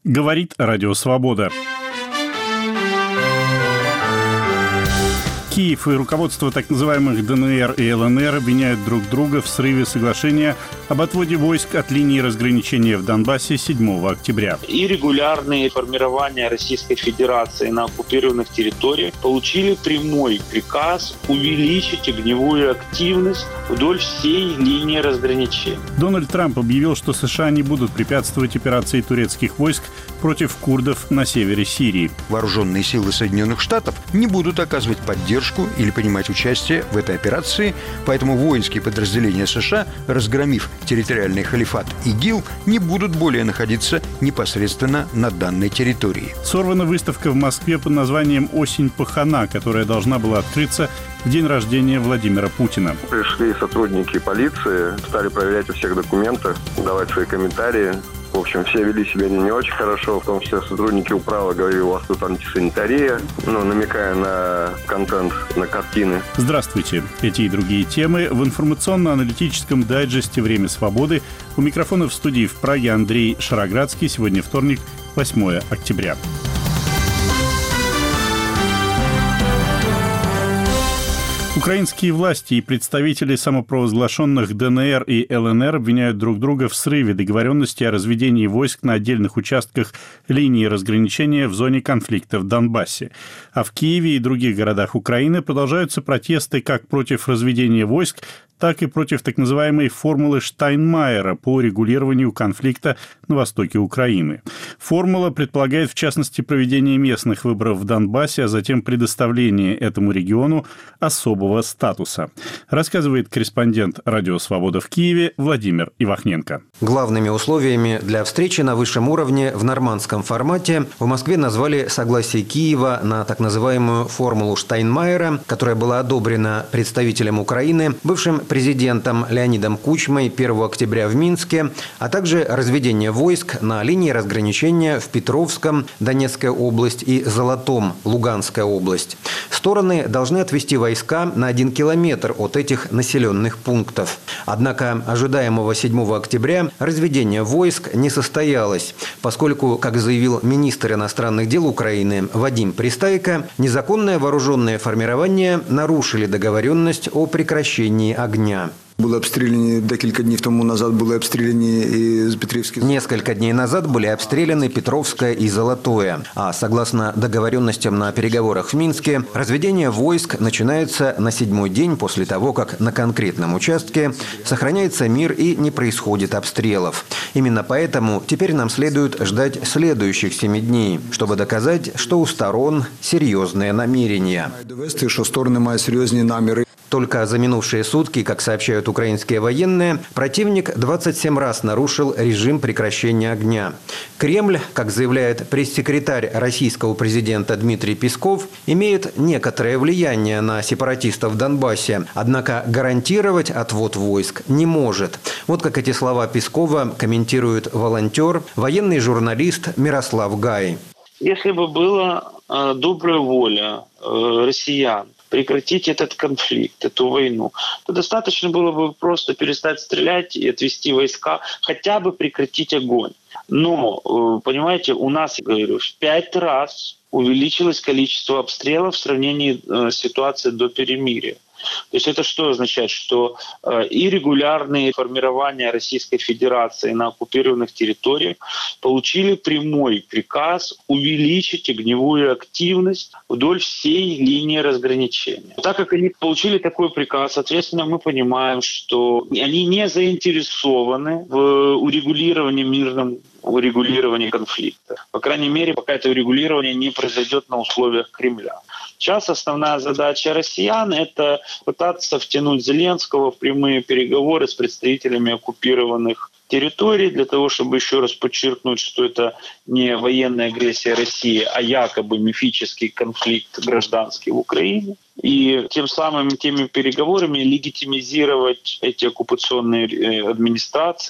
Говорит Радио Свобода. Киев и руководство так называемых ДНР и ЛНР обвиняют друг друга в срыве соглашения об отводе войск от линии разграничения в Донбассе 7 октября. И регулярные формирования Российской Федерации на оккупированных территориях получили прямой приказ увеличить огневую активность вдоль всей линии разграничения. Дональд Трамп объявил, что США не будут препятствовать операции турецких войск против курдов на севере Сирии. Вооруженные силы Соединенных Штатов не будут оказывать поддержку или принимать участие в этой операции, поэтому воинские подразделения США, разгромив территориальный халифат ИГИЛ, не будут более находиться непосредственно на данной территории. Сорвана выставка в Москве под названием «Осень пахана», которая должна была открыться в день рождения Владимира Путина. Пришли сотрудники полиции, стали проверять у всех документы, давать свои комментарии. В общем, все вели себя не очень хорошо, в том числе сотрудники управы говорили, у вас тут антисанитария, намекая на контент, на картины. Здравствуйте. Эти и другие темы в информационно-аналитическом дайджесте «Время свободы». У микрофона в студии в Праге Андрей Шароградский. Сегодня вторник, 8 октября. Украинские власти и представители самопровозглашенных ДНР и ЛНР обвиняют друг друга в срыве договоренности о разведении войск на отдельных участках линии разграничения в зоне конфликта в Донбассе. А в Киеве и других городах Украины продолжаются протесты как против разведения войск, так и против так называемой формулы Штайнмайера по регулированию конфликта на востоке Украины. Формула предполагает, в частности, проведение местных выборов в Донбассе, а затем предоставление этому региону особого статуса. Рассказывает корреспондент Радио Свобода в Киеве Владимир Ивахненко. Главными условиями для встречи на высшем уровне в нормандском формате в Москве назвали согласие Киева на так называемую формулу Штайнмайера, которая была одобрена представителем Украины, бывшим президентом Леонидом Кучмой 1 октября в Минске, а также разведение войск на линии разграничения в Петровском, Донецкая область, и Золотом, Луганская область. Стороны должны отвести войска на 1 километр от этих населенных пунктов. Однако ожидаемого 7 октября разведение войск не состоялось, поскольку, как заявил министр иностранных дел Украины Вадим Пристайко, незаконное вооруженное формирование нарушили договоренность о прекращении огня. Були обстріляні декілька днів тому назад, були обстріляні і Петровське. Несколько дней назад были обстреляны Петровское и Золотое. А согласно договоренностям на переговорах в Минске, разведение войск начинается на 7-й день после того, как на конкретном участке сохраняется мир и не происходит обстрелов. Именно поэтому теперь нам следует ждать следующих 7 дней, чтобы доказать, что у сторон серьезные намерения. Довести, що сторони мають серйозні наміри. Только за минувшие сутки, как сообщают украинские военные, противник 27 раз нарушил режим прекращения огня. Кремль, как заявляет пресс-секретарь российского президента Дмитрий Песков, имеет некоторое влияние на сепаратистов в Донбассе, однако гарантировать отвод войск не может. Вот как эти слова Пескова комментирует волонтер, военный журналист Мирослав Гай. Если бы была добрая воля россиян прекратить этот конфликт, эту войну, то достаточно было бы просто перестать стрелять и отвести войска, хотя бы прекратить огонь. Но, понимаете, у нас, я говорю, в 5 раз увеличилось количество обстрелов в сравнении с ситуацией до перемирия. То есть это что означает? Что и регулярные формирования Российской Федерации на оккупированных территориях получили прямой приказ увеличить огневую активность вдоль всей линии разграничения. Так как они получили такой приказ, соответственно, мы понимаем, что они не заинтересованы в урегулировании мирном урегулировании конфликта. По крайней мере, пока это урегулирование не произойдет на условиях Кремля. Сейчас основная задача россиян – это пытаться втянуть Зеленского в прямые переговоры с представителями оккупированных территорий для того, чтобы еще раз подчеркнуть, что это не военная агрессия России, а якобы мифический конфликт гражданский в Украине. И тем самым теми переговорами легитимизировать эти оккупационные администрации.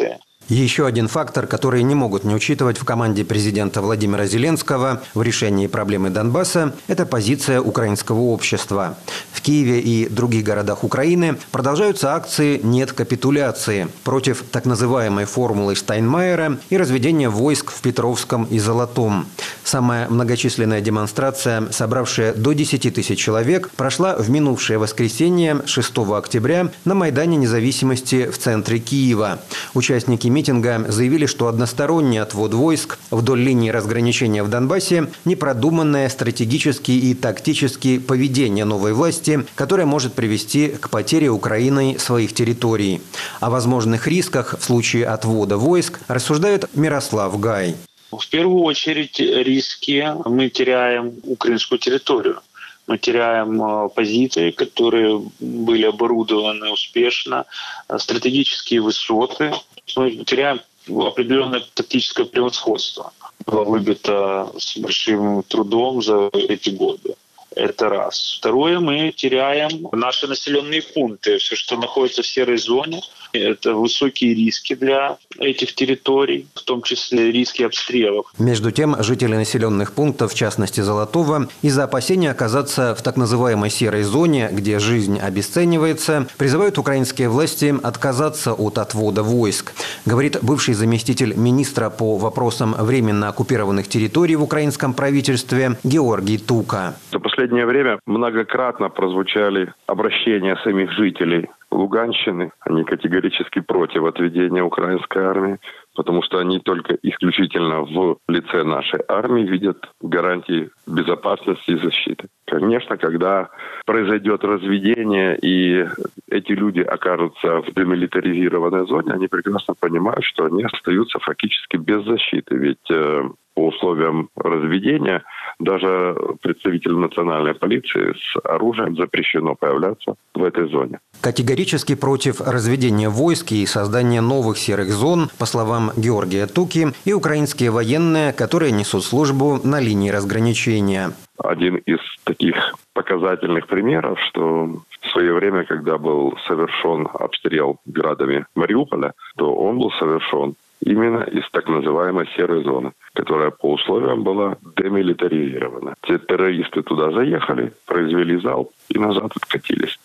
Еще один фактор, который не могут не учитывать в команде президента Владимира Зеленского в решении проблемы Донбасса – это позиция украинского общества. В Киеве и других городах Украины продолжаются акции «Нет капитуляции» против так называемой формулы Штайнмайера и разведения войск в Петровском и Золотом. Самая многочисленная демонстрация, собравшая до 10 тысяч человек, прошла в минувшее воскресенье 6 октября на Майдане Независимости в центре Киева. Участники митинга заявили, что односторонний отвод войск вдоль линии разграничения в Донбассе – непродуманное стратегически и тактически поведение новой власти, которое может привести к потере Украиной своих территорий. О возможных рисках в случае отвода войск рассуждает Мирослав Гай. В первую очередь риски мы теряем украинскую территорию. Мы теряем позиции, которые были оборудованы успешно, стратегические высоты. Мы теряем определенное тактическое превосходство. Было выбито с большим трудом за эти годы. Это раз. Второе, мы теряем наши населенные пункты. Все, что находится в серой зоне, это высокие риски для этих территорий, в том числе риски обстрелов. Между тем, жители населенных пунктов, в частности Золотого, из-за опасения оказаться в так называемой серой зоне, где жизнь обесценивается, призывают украинские власти отказаться от отвода войск. Говорит бывший заместитель министра по вопросам временно оккупированных территорий в украинском правительстве Георгий Тука. За последнее время многократно прозвучали обращения самих жителей Луганщины. Они категорически против отведения украинской армии, потому что они только исключительно в лице нашей армии видят гарантии безопасности и защиты. Конечно, когда произойдет разведение и эти люди окажутся в демилитаризированной зоне, они прекрасно понимают, что они остаются фактически без защиты. Ведь по условиям разведения даже представителям национальной полиции с оружием запрещено появляться в этой зоне. Категорически против разведения войск и создания новых серых зон, по словам Георгия Туки, и украинские военные, которые несут службу на линии разграничения. Один из таких показательных примеров, что в свое время, когда был совершен обстрел градами Мариуполя, то он был совершен именно из так называемой серой зоны, которая по условиям была демилитаризирована. Те террористы туда заехали, произвели залп и назад откатились.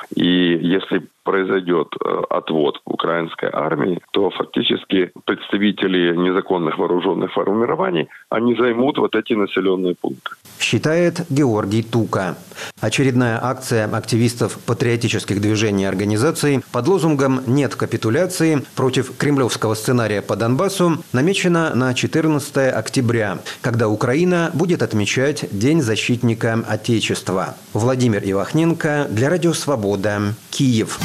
И если произойдет отвод украинской армии, то фактически представители незаконных вооруженных формирований, они займут вот эти населенные пункты. Считает Георгий Тука. Очередная акция активистов патриотических движений и организаций под лозунгом «Нет капитуляции» против кремлевского сценария по Донбассу намечена на 14 октября, когда Украина будет отмечать День защитника Отечества. Владимир Ивахненко для Радио Свобода, Киев.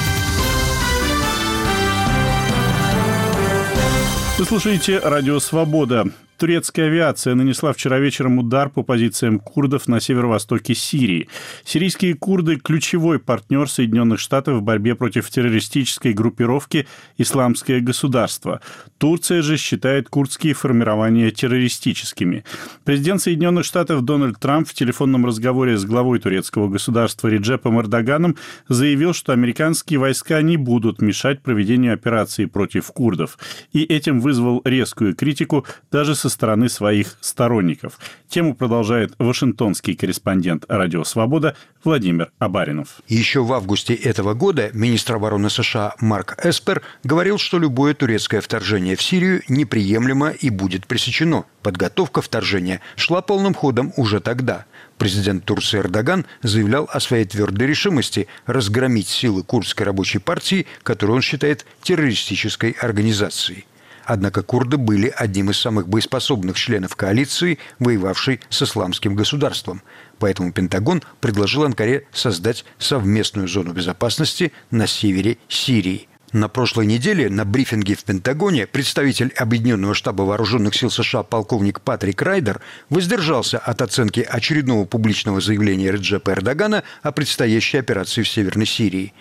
Вы слушаете «Радио Свобода». Турецкая авиация нанесла вчера вечером удар по позициям курдов на северо-востоке Сирии. Сирийские курды – ключевой партнер Соединенных Штатов в борьбе против террористической группировки «Исламское государство». Турция же считает курдские формирования террористическими. Президент Соединенных Штатов Дональд Трамп в телефонном разговоре с главой турецкого государства Реджепом Эрдоганом заявил, что американские войска не будут мешать проведению операции против курдов. И этим вызвал резкую критику даже со стороны своих сторонников. Тему продолжает вашингтонский корреспондент «Радио Свобода» Владимир Абаринов. Еще в августе этого года министр обороны США Марк Эспер говорил, что любое турецкое вторжение в Сирию неприемлемо и будет пресечено. Подготовка вторжения шла полным ходом уже тогда. Президент Турции Эрдоган заявлял о своей твердой решимости разгромить силы курдской рабочей партии, которую он считает террористической организацией. Однако курды были одним из самых боеспособных членов коалиции, воевавшей с исламским государством. Поэтому Пентагон предложил Анкаре создать совместную зону безопасности на севере Сирии. На прошлой неделе на брифинге в Пентагоне представитель Объединенного штаба вооруженных сил США полковник Патрик Райдер воздержался от оценки очередного публичного заявления Реджепа Эрдогана о предстоящей операции в Северной Сирии.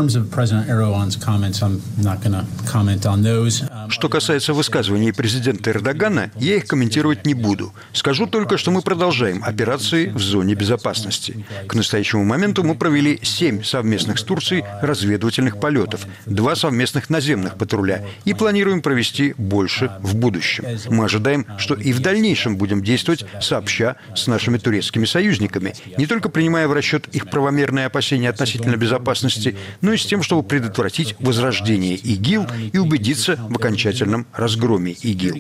Что касается высказываний президента Эрдогана, я их комментировать не буду. Скажу только, что мы продолжаем операции в зоне безопасности. К настоящему моменту мы провели 7 совместных с Турцией разведывательных полетов, 2 совместных наземных патруля и планируем провести больше в будущем. Мы ожидаем, что и в дальнейшем будем действовать сообща с нашими турецкими союзниками, не только принимая в расчет их правомерные опасения относительно безопасности, но и с тем, чтобы предотвратить возрождение ИГИЛ и убедиться в окончательном разгроме ИГИЛ.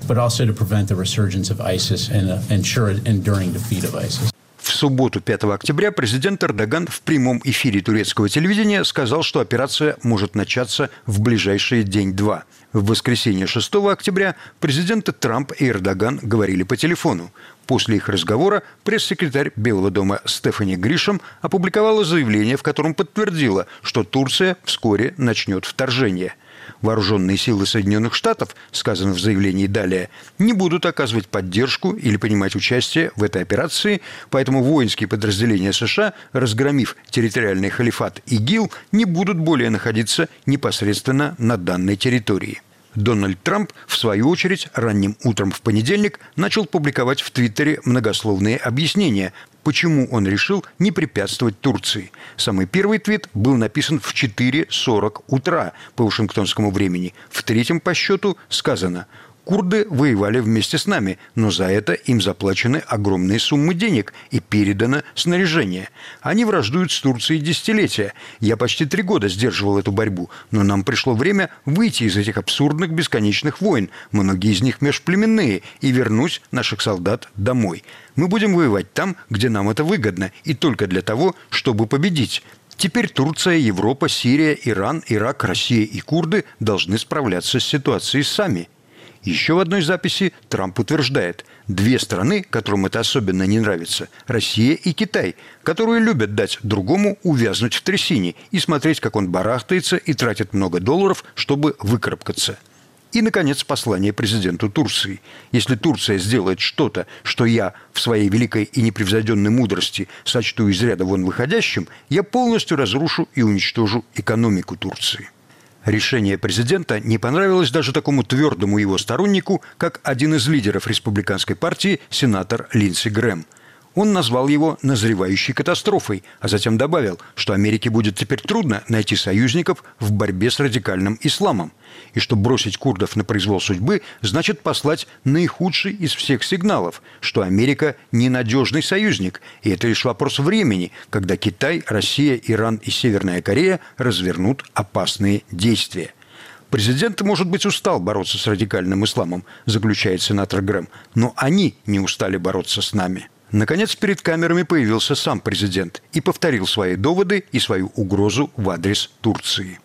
В субботу, 5 октября, президент Эрдоган в прямом эфире турецкого телевидения сказал, что операция может начаться в ближайшие день-два. В воскресенье 6 октября президенты Трамп и Эрдоган говорили по телефону. После их разговора пресс-секретарь Белого дома Стефани Гришам опубликовала заявление, в котором подтвердила, что Турция вскоре начнет вторжение. Вооруженные силы Соединенных Штатов, сказано в заявлении далее, не будут оказывать поддержку или принимать участие в этой операции, поэтому воинские подразделения США, разгромив территориальный халифат ИГИЛ, не будут более находиться непосредственно на данной территории. Дональд Трамп, в свою очередь, ранним утром в понедельник начал публиковать в Твиттере многословные объяснения, почему он решил не препятствовать Турции. Самый первый твит был написан в 4:40 утра по вашингтонскому времени. В третьем по счету сказано: «Курды воевали вместе с нами, но за это им заплачены огромные суммы денег и передано снаряжение. Они враждуют с Турцией десятилетия. Я почти 3 года сдерживал эту борьбу, но нам пришло время выйти из этих абсурдных бесконечных войн, многие из них межплеменные, и вернуть наших солдат домой. Мы будем воевать там, где нам это выгодно, и только для того, чтобы победить. Теперь Турция, Европа, Сирия, Иран, Ирак, Россия и курды должны справляться с ситуацией сами». Еще в одной записи Трамп утверждает: 2 страны, которым это особенно не нравится, Россия и Китай, которые любят дать другому увязнуть в трясине и смотреть, как он барахтается и тратит много долларов, чтобы выкарабкаться. И, наконец, послание президенту Турции. Если Турция сделает что-то, что я в своей великой и непревзойденной мудрости сочту из ряда вон выходящим, я полностью разрушу и уничтожу экономику Турции. Решение президента не понравилось даже такому твердому его стороннику, как один из лидеров республиканской партии, сенатор Линдси Грэм. Он назвал его назревающей катастрофой, а затем добавил, что Америке будет теперь трудно найти союзников в борьбе с радикальным исламом. И что бросить курдов на произвол судьбы значит послать наихудший из всех сигналов, что Америка ненадежный союзник, и это лишь вопрос времени, когда Китай, Россия, Иран и Северная Корея развернут опасные действия. Президент, может быть, устал бороться с радикальным исламом, заключает сенатор Грэм, но они не устали бороться с нами. Наконец, перед камерами появился сам президент и повторил свои доводы и свою угрозу в адрес Турции.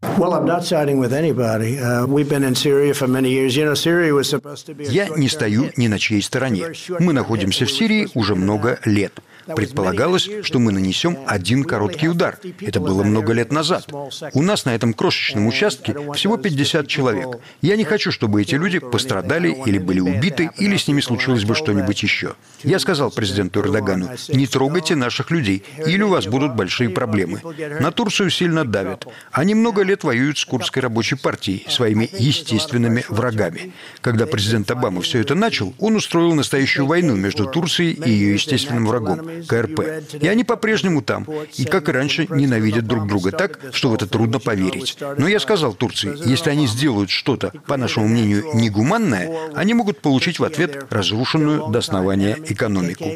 Я не стою ни на чьей стороне. Мы находимся в Сирии уже много лет. Предполагалось, что мы нанесем один короткий удар. Это было много лет назад. У нас на этом крошечном участке всего 50 человек. Я не хочу, чтобы эти люди пострадали или были убиты, или с ними случилось бы что-нибудь еще. Я сказал президенту Эрдогану: не трогайте наших людей, или у вас будут большие проблемы. На Турцию сильно давят. Они много лет воюют с курдской рабочей партией, своими естественными врагами. Когда президент Обама все это начал, он устроил настоящую войну между Турцией и ее естественным врагом – КРП. И они по-прежнему там, и как и раньше ненавидят друг друга так, что в это трудно поверить. Но я сказал Турции: если они сделают что-то, по нашему мнению, негуманное, они могут получить в ответ разрушенную до основания экономику.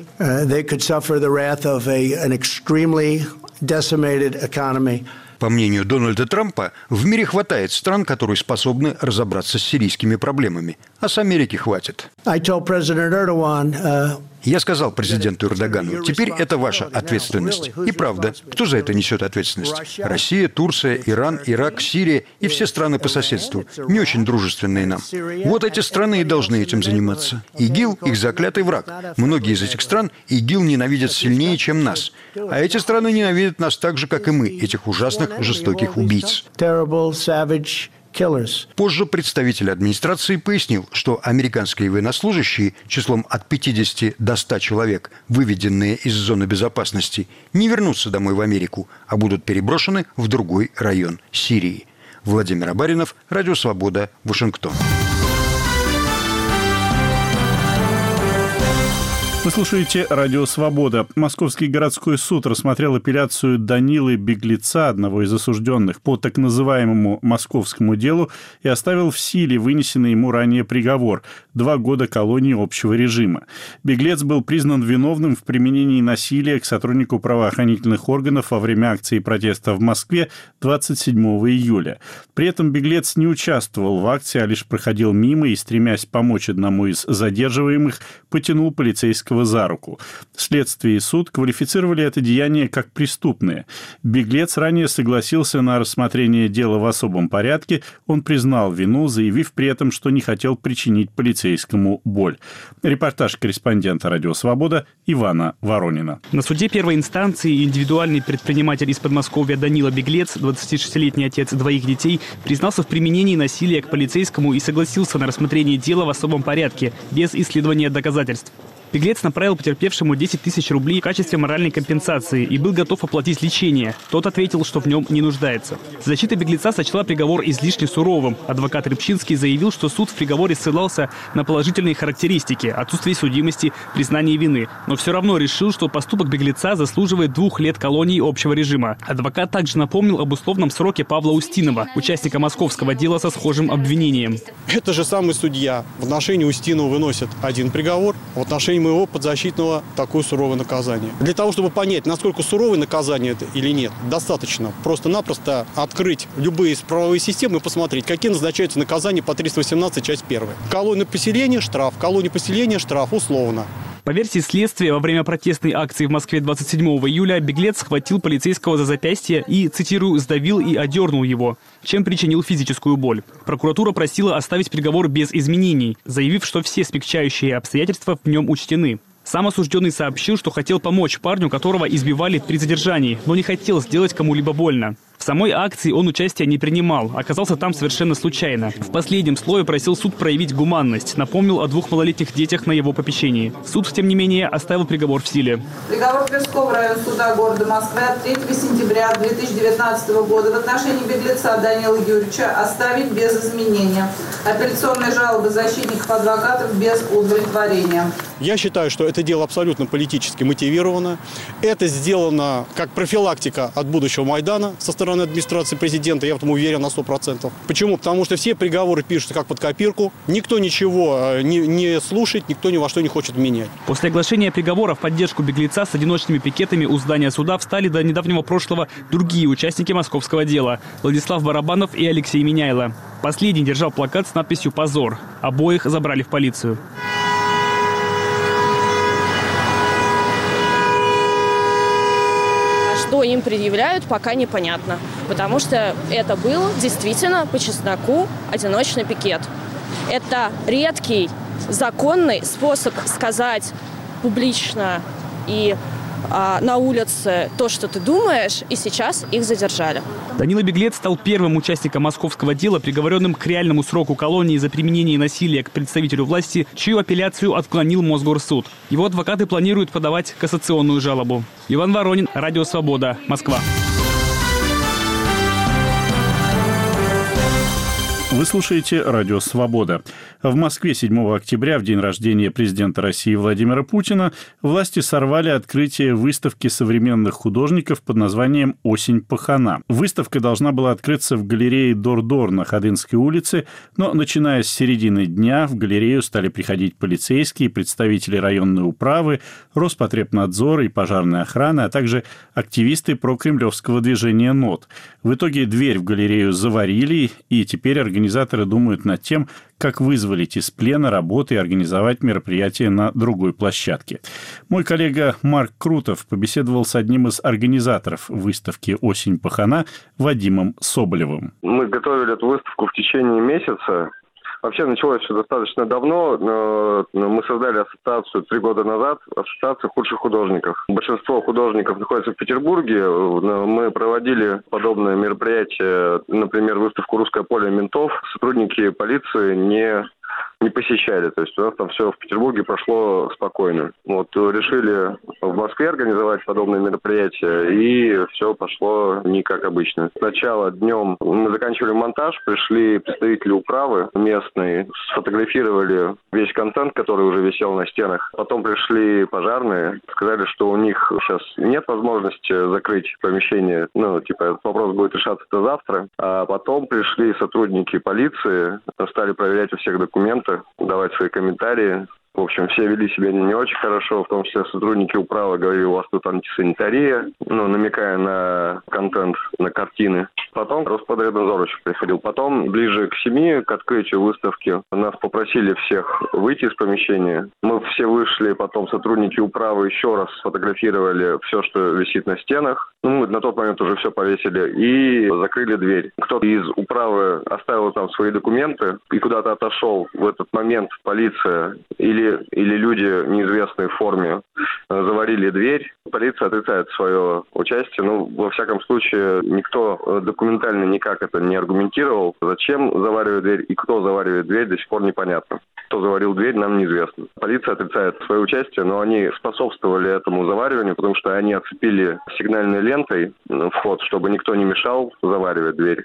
По мнению Дональда Трампа, в мире хватает стран, которые способны разобраться с сирийскими проблемами. А с Америки хватит. Я сказал президенту Эрдогану: теперь это ваша ответственность. И правда, кто за это несет ответственность? Россия, Турция, Иран, Ирак, Сирия и все страны по соседству, не очень дружественные нам. Вот эти страны и должны этим заниматься. ИГИЛ – их заклятый враг. Многие из этих стран ИГИЛ ненавидят сильнее, чем нас. А эти страны ненавидят нас так же, как и мы, этих ужасных, жестоких убийц. Позже представитель администрации пояснил, что американские военнослужащие числом от 50 до 100 человек, выведенные из зоны безопасности, не вернутся домой в Америку, а будут переброшены в другой район Сирии. Владимир Абаринов, Радио Свобода, Вашингтон. Вы слушаете «Радио Свобода». Московский городской суд рассмотрел апелляцию Данилы Беглеца, одного из осужденных, по так называемому московскому делу и оставил в силе вынесенный ему ранее приговор – 2 года колонии общего режима. Беглец был признан виновным в применении насилия к сотруднику правоохранительных органов во время акции протеста в Москве 27 июля. При этом Беглец не участвовал в акции, а лишь проходил мимо и, стремясь помочь одному из задерживаемых, потянул полицейского за руку. Следствие и суд квалифицировали это деяние как преступное. Беглец ранее согласился на рассмотрение дела в особом порядке. Он признал вину, заявив при этом, что не хотел причинить полицейскому боль. Репортаж корреспондента «Радио Свобода» Ивана Воронина. На суде первой инстанции индивидуальный предприниматель из Подмосковья Данила Беглец, 26-летний отец 2 детей, признался в применении насилия к полицейскому и согласился на рассмотрение дела в особом порядке, без исследования доказательств. Беглец направил потерпевшему 10 тысяч рублей в качестве моральной компенсации и был готов оплатить лечение. Тот ответил, что в нем не нуждается. Защита Беглеца сочла приговор излишне суровым. Адвокат Рыбчинский заявил, что суд в приговоре ссылался на положительные характеристики, отсутствие судимости, признание вины. Но все равно решил, что поступок Беглеца заслуживает 2 лет колонии общего режима. Адвокат также напомнил об условном сроке Павла Устинова, участника московского дела со схожим обвинением. Это же самый судья в отношении Устинова выносит один приговор, в отношении моего подзащитного такое суровое наказание. Для того, чтобы понять, насколько суровое наказание это или нет, достаточно просто-напросто открыть любые правовые системы и посмотреть, какие назначаются наказания по 318 часть 1. Колония поселения – штраф, колония поселения – штраф, условно. По версии следствия, во время протестной акции в Москве 27 июля Беглец схватил полицейского за запястье и, цитирую, «сдавил и одернул его», чем причинил физическую боль. Прокуратура просила оставить приговор без изменений, заявив, что все смягчающие обстоятельства в нем учтены. Сам осужденный сообщил, что хотел помочь парню, которого избивали при задержании, но не хотел сделать кому-либо больно. В самой акции он участия не принимал, оказался там совершенно случайно. В последнем слове просил суд проявить гуманность, напомнил о 2 малолетних детях на его попечении. Суд, тем не менее, оставил приговор в силе. Приговор Тверского райсуда города Москвы от 3 сентября 2019 года в отношении Беглеца Данила Юрьевича оставить без изменения. Апелляционные жалобы защитников адвокатов без удовлетворения. Я считаю, что это дело абсолютно политически мотивировано. Это сделано как профилактика от будущего Майдана со стороны администрации президента, я в этом уверен на 100%. Почему? Потому что все приговоры пишутся как под копирку, никто ничего не слушает, никто ни во что не хочет менять. После оглашения приговора в поддержку Беглеца с одиночными пикетами у здания суда встали до недавнего прошлого другие участники московского дела – Владислав Барабанов и Алексей Меняйло. Последний держал плакат с надписью «Позор». Обоих забрали в полицию. Что им предъявляют, пока непонятно. Потому что это был действительно по чесноку одиночный пикет. Это редкий, законный способ сказать публично и на улице то, что ты думаешь, и сейчас их задержали. Данила Беглец стал первым участником московского дела, приговоренным к реальному сроку колонии за применение насилия к представителю власти, чью апелляцию отклонил Мосгорсуд. Его адвокаты планируют подавать кассационную жалобу. Иван Воронин, Радио Свобода, Москва. Вы слушаете «Радио Свобода». В Москве 7 октября, в день рождения президента России Владимира Путина, власти сорвали открытие выставки современных художников под названием «Осень пахана». Выставка должна была открыться в галерее Дор-Дор на Ходынской улице, но, начиная с середины дня, в галерею стали приходить полицейские, представители районной управы, Роспотребнадзора и пожарной охраны, а также активисты прокремлевского движения НОТ. В итоге дверь в галерею заварили, и теперь организаторы думают над тем, как вызволить из плена работы и организовать мероприятие на другой площадке. Мой коллега Марк Крутов побеседовал с одним из организаторов выставки «Осень пахана» Вадимом Соболевым. Мы готовили эту выставку в течение месяца. Вообще началось все достаточно давно. Мы создали ассоциацию 3 года назад, ассоциацию худших художников. Большинство художников находится в Петербурге. Мы проводили подобное мероприятие, например, выставку «Русское поле ментов». Сотрудники полиции не не посещали. То есть у нас там все в Петербурге прошло спокойно. Вот решили в Москве организовать подобные мероприятия, и все пошло не как обычно. Сначала днем мы заканчивали монтаж, пришли представители управы местные, сфотографировали весь контент, который уже висел на стенах. Потом пришли пожарные, сказали, что у них сейчас нет возможности закрыть помещение. Этот вопрос будет решаться до завтра. А потом пришли сотрудники полиции, стали проверять у всех документы, давать свои комментарии. В общем, все вели себя не очень хорошо, в том числе сотрудники управы говорили, у вас тут антисанитария, намекая на контент, на картины. Потом Роспотребнадзор еще приходил. Потом, ближе к 7, к открытию выставки, нас попросили всех выйти из помещения. Мы все вышли, потом сотрудники управы еще раз сфотографировали все, что висит на стенах. Мы на тот момент уже все повесили и закрыли дверь. Кто-то из управы оставил там свои документы и куда-то отошел. В этот момент полиция или люди неизвестные в форме заварили дверь. Полиция отрицает свое участие. Во всяком случае, никто документально никак это не аргументировал. Зачем заваривать дверь и кто заваривает дверь, до сих пор непонятно. Кто заварил дверь, нам неизвестно. Полиция отрицает свое участие, но они способствовали этому завариванию, потому что они оцепили сигнальной лентой вход, чтобы никто не мешал заваривать дверь.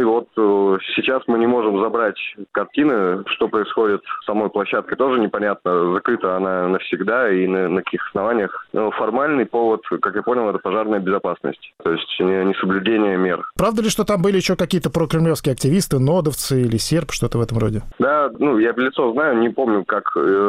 Сейчас мы не можем забрать картины. Что происходит с самой площадкой, тоже непонятно. Закрыта она навсегда и на каких основаниях. Формальный повод, как я понял, это пожарная безопасность. То есть несоблюдение мер. Правда ли, что там были еще какие-то прокремлевские активисты, нодовцы или серб, что-то в этом роде? Да, я в лицо знаю, не помню, как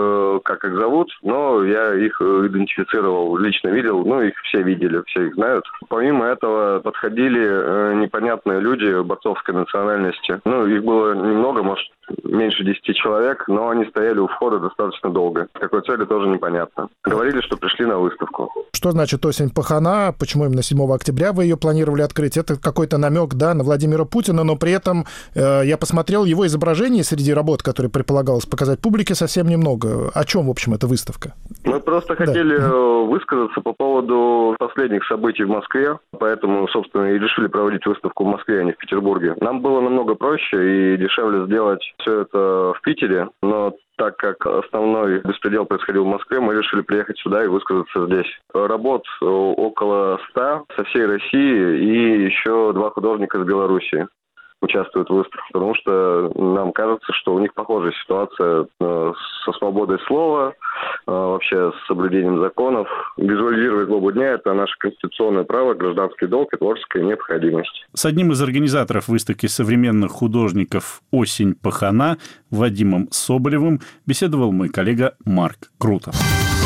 их зовут, но я их идентифицировал, лично видел, их все видели, все их знают. Помимо этого подходили непонятные люди борцовской национальности. Их было немного, может, меньше 10 человек, но они стояли у входа достаточно долго. С какой целью, тоже непонятно. Говорили, что пришли на выставку. Что значит осень пахана? Почему именно 7 октября вы ее планировали открыть? Это какой-то намек, на Владимира Путина, но при этом я посмотрел его изображение среди работ, которые предполагалось показать публике, совсем немного. О чем, в общем, эта выставка? Мы просто хотели высказаться по поводу последних событий в Москве, поэтому, собственно, и решили проводить выставку в Москве, а не в Петербурге. Нам было намного проще и дешевле сделать все это в Питере, но так как основной беспредел происходил в Москве, мы решили приехать сюда и высказаться здесь. Работ около 100 со всей России и еще 2 художника из Белоруссии участвуют в выставке, потому что нам кажется, что у них похожая ситуация со свободой слова, вообще с соблюдением законов. Визуализировать злобу дня – это наше конституционное право, гражданский долг и творческая необходимость. С одним из организаторов выставки современных художников «Осень пахана» Вадимом Соболевым беседовал мой коллега Марк Крутов.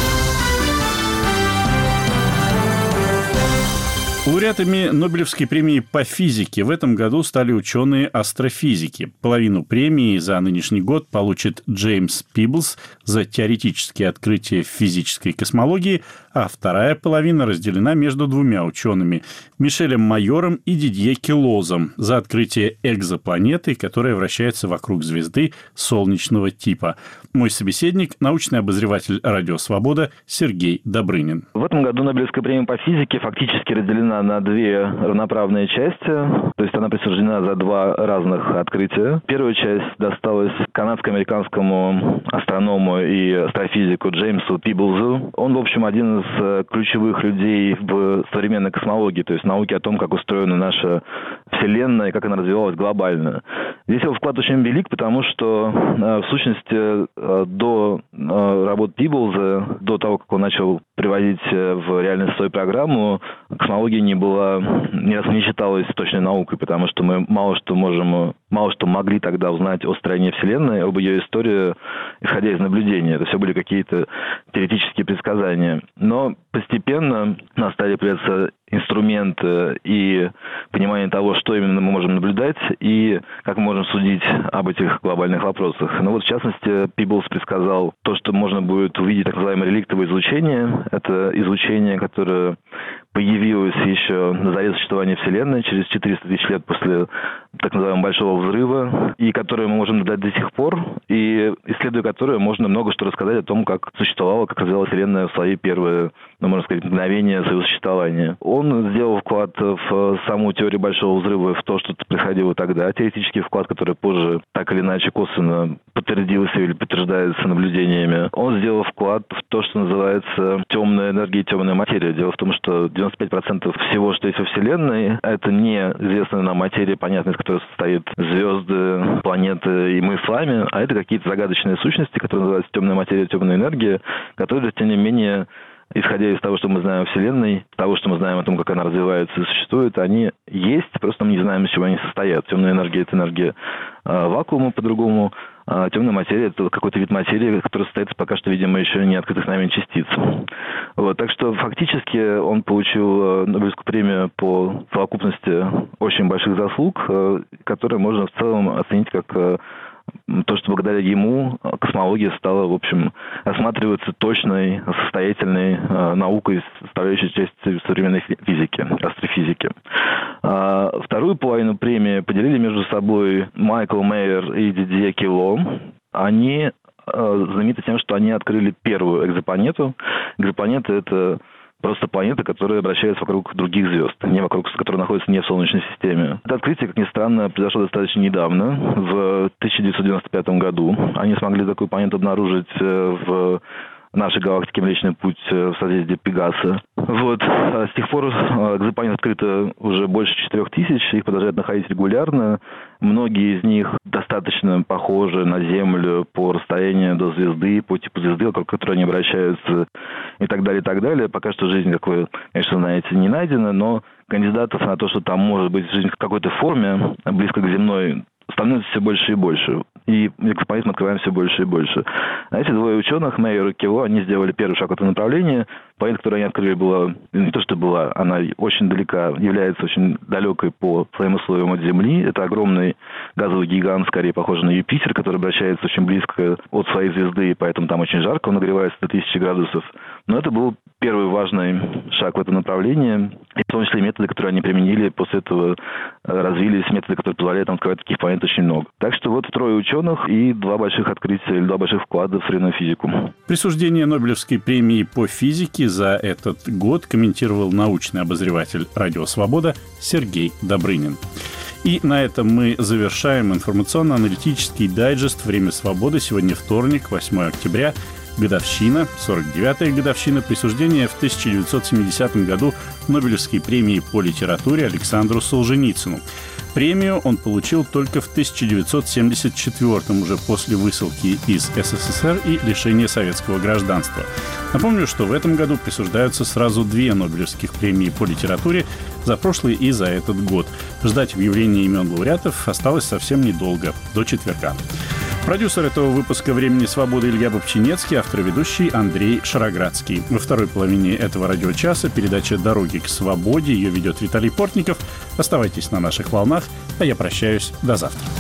Лауреатами Нобелевской премии по физике в этом году стали ученые-астрофизики. Половину премии за нынешний год получит Джеймс Пиблс за теоретические открытия в физической космологии, а вторая половина разделена между 2 учеными – Мишелем Майором и Дидье Келозом за открытие экзопланеты, которая вращается вокруг звезды солнечного типа. Мой собеседник – научный обозреватель «Радио Свобода» Сергей Добрынин. В этом году Нобелевская премия по физике фактически разделена на 2 равноправные части, то есть она присуждена за 2 разных открытия. Первая часть досталась канадско-американскому астроному и астрофизику Джеймсу Пиблзу. Он, в общем, один из ключевых людей в современной космологии, то есть науке о том, как устроена наша Вселенная и как она развивалась глобально. Здесь его вклад очень велик, потому что, в сущности, до работ Пиблза, до того, как он начал приводить в реальность свою программу, космология ни разу не считалась точной наукой, потому что мы мало что могли тогда узнать о строении Вселенной, об ее истории, исходя из наблюдения. Это все были какие-то теоретические предсказания. Но постепенно у нас стали появляться инструменты и понимание того, что именно мы можем наблюдать и как мы можем судить об этих глобальных вопросах. В частности, Пиблс предсказал то, что можно будет увидеть так называемое реликтовое излучение. Это излучение, которое появилась еще на заре существования Вселенной, через 400 тысяч лет после так называемого Большого взрыва, и которую мы можем наблюдать до сих пор, и исследуя которую можно много что рассказать о том, как существовала, как развивалась Вселенная в свои первые, можно сказать, мгновения своего существования. Он сделал вклад в саму теорию Большого взрыва, в то, что происходило тогда, теоретический вклад, который позже так или иначе косвенно подтвердился или подтверждается наблюдениями. Он сделал вклад в то, что называется темная энергия и темная материя. Дело в том, что 95% всего, что есть во Вселенной, это не известная нам материя, понятно, из которой состоят звезды, планеты и мы с вами, а это какие-то загадочные сущности, которые называются темная материя, темная энергия, которые, тем не менее, исходя из того, что мы знаем о Вселенной, того, что мы знаем о том, как она развивается и существует, они есть, просто мы не знаем, из чего они состоят. Темная энергия – это энергия вакуума, по-другому. А темная материя – это какой-то вид материи, который состоит пока что, видимо, еще не открытых нами частиц. Вот, так что фактически он получил Нобелевскую премию по совокупности очень больших заслуг, которые можно в целом оценить как то, что благодаря ему космология стала, в общем, осматриваться точной, состоятельной наукой, составляющей часть современной физики, астрофизики. Вторую половину премии поделили между собой Майкл Мейер и Дидье Кело. Они знамениты тем, что они открыли первую экзопланету. Экзопланета – это просто планеты, которые обращаются вокруг других звезд, не вокруг, которые находятся не в Солнечной системе. Это открытие, как ни странно, произошло достаточно недавно, в 1995 году. Они смогли такую планету обнаружить в нашей галактике Млечный Путь в созвездии Пегаса. Вот. С тех пор экзопланет открыто уже больше 4000, их продолжают находить регулярно. Многие из них достаточно похожи на Землю по расстоянию до звезды, по типу звезды, вокруг которой они обращаются, и так далее, и так далее. Пока что жизнь, как вы, конечно, знаете, не найдена, но кандидатов на то, что там может быть жизнь в какой-то форме, близко к земной, становится все больше и больше. И экзопланет мы открываем все больше и больше. А эти двое ученых, Мейер и Кело, они сделали первый шаг в этом направлении. Планета, которую они открыли, была не то, что была, она очень далека, является очень далекой по своим условиям от Земли. Это огромный газовый гигант, скорее похожий на Юпитер, который обращается очень близко от своей звезды, и поэтому там очень жарко, он нагревается до 1000 градусов. Но это был первый важный шаг в этом направлении. И в том числе методы, которые они применили, после этого развились методы, которые позволяют нам открывать таких планет очень много. Так что вот трое ученых и два больших открытия, или два больших вклада в современную физику. Присуждение Нобелевской премии по физике за этот год комментировал научный обозреватель «Радио Свобода» Сергей Добрынин. И на этом мы завершаем информационно-аналитический дайджест «Время свободы». Сегодня вторник, 8 октября. Годовщина, 49-я годовщина присуждения в 1970 году Нобелевской премии по литературе Александру Солженицыну. Премию он получил только в 1974-м, уже после высылки из СССР и лишения советского гражданства. Напомню, что в этом году присуждаются сразу две Нобелевских премии по литературе за прошлый и за этот год. Ждать объявления имен лауреатов осталось совсем недолго, до четверга. Продюсер этого выпуска «Времени свободы» Илья Бобчинецкий, автор и ведущий Андрей Шароградский. Во второй половине этого радиочаса передача «Дороги к свободе». Ее ведет Виталий Портников. Оставайтесь на наших волнах, а я прощаюсь до завтра.